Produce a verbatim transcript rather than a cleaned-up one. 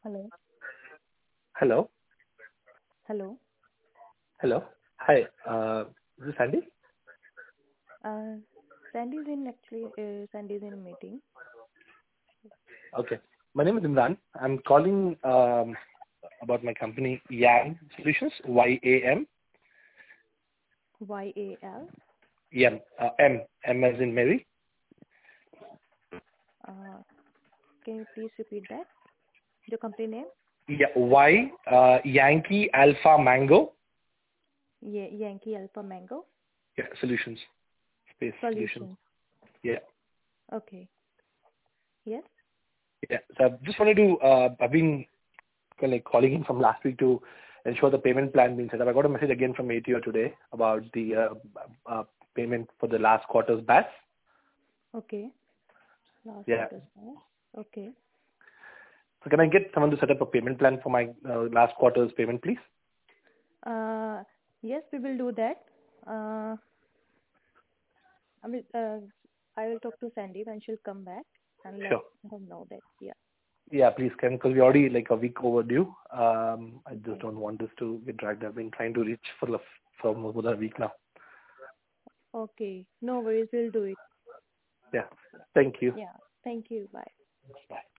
Hello. Hello. Hello. Hello. Hi. Uh, is this Sandy? Uh, Sandy's in actually. Uh, Sandy's in a meeting. Okay. My name is Imran. I'm calling um, about my company Yam Solutions. Y A M. Y A L. Yam. Uh, M. M as in Mary. Uh, can you please repeat that? Your company name? Yeah. Y. Uh, Yankee Alpha Mango. Yeah, Yankee Alpha Mango Yeah. Solutions. Space Solutions. Solutions. Yeah. Okay. Yes. Yeah. So I just wanted to. Uh, I've been kind of like calling in from last week to ensure the payment plan being set up. I got a message again from A T O today about the uh, uh, payment for the last quarter's B A S. Okay. Last Yeah. quarter's balance. Okay. So can I get someone to set up a payment plan for my uh, last quarter's payment, please? Uh, yes, we will do that. Uh, I will. Uh, I will talk to Sandy when she'll come back and let Sure. her know that. Yeah. Yeah, please can, because we're already like a week overdue. Um, I just Okay. don't want this to get dragged. I've been trying to reach for the for more than a week now. Okay. No worries. We'll do it. Yeah. Thank you. Yeah. Thank you. Bye. Bye.